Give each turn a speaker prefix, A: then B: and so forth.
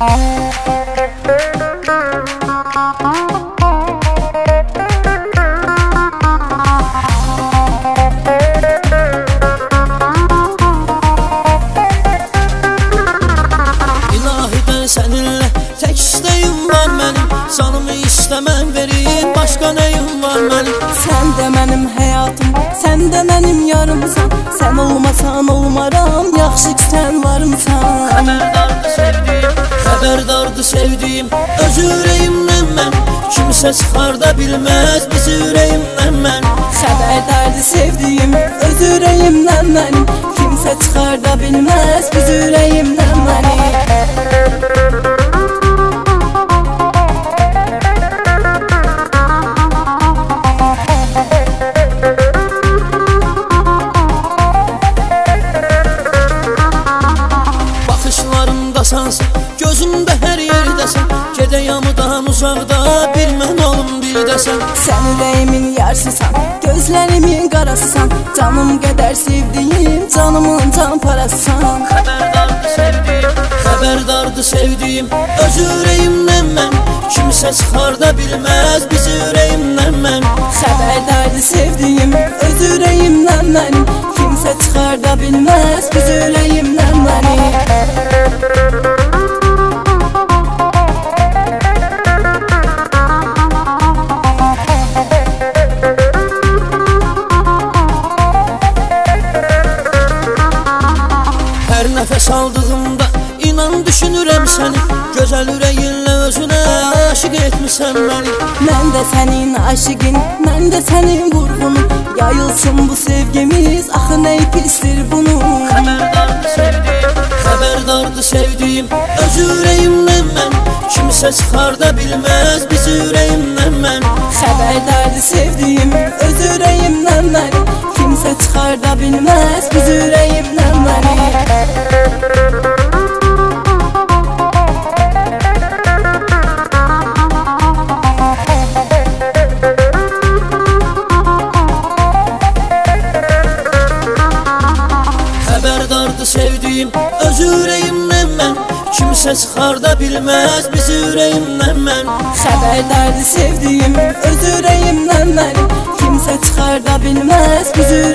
A: İlahiden seninle tek isteğim var benim, canımı istemem vereyim, başka neyim var benim?
B: Sen de benim hayatım, sen de benim yarımsan. Sen olmasan olmaram, yaxşı ki sen varımsan.
A: Xəbərdardı sevdiyim, öz ürəyimdən mən. Kimsə çıxar da bilməz bizi ürəyimdən mən.
B: Xəbərdardı sevdiyim, öz ürəyimdən mənim. Kimsə çıxar da bilməz biz ürəyimdən məni.
A: Baxışlarımdasansan, gözümdə hər yerdəsən. Gedəyamıdan uzaqda bir mən olum bir dəsən.
B: Sən ürəyimin yarsısan, gözlərimin qarasısan. Canım qədər sevdiyim, canımın can parasısan.
A: Xəbərdardı sevdiyim, öz ürəyimdən mən. Kimsə çıxar da bilməz bizi ürəyimdən mən.
B: Xəbərdardı sevdiyim, öz ürəyimdən mənim. Kimsə çıxar da bilməz biz ürəyimdən məni.
A: Hər nəfəs aldığımda inan düşünürəm səni. Gözəl ürəyinlə özünə aşiq etmisən məni.
B: Mən də sənin aşiqin, mən də sənin vurğunun. Yayılsın bu sevgimiz, axı nə pisdir bunu.
A: Xəbərdardı sevdiyim, öz ürəyimdən mən. Kimsə çıxar da bilməz bizi ürəyimdən mən.
B: Xəbərdardı sevdiyim, öz ürəyimdən mənim. Kimsə çıxar da bilməz biz ürəyimdən məni.
A: Xəbərdardı sevdiyim, öz ürəyimdən mən. Kimsə çıxar da bilməz bizi ürəyimdən mən.
B: Xəbərdardı sevdiyim, öz ürəyimdən mənim. Kimsə çıxar da bilməz biz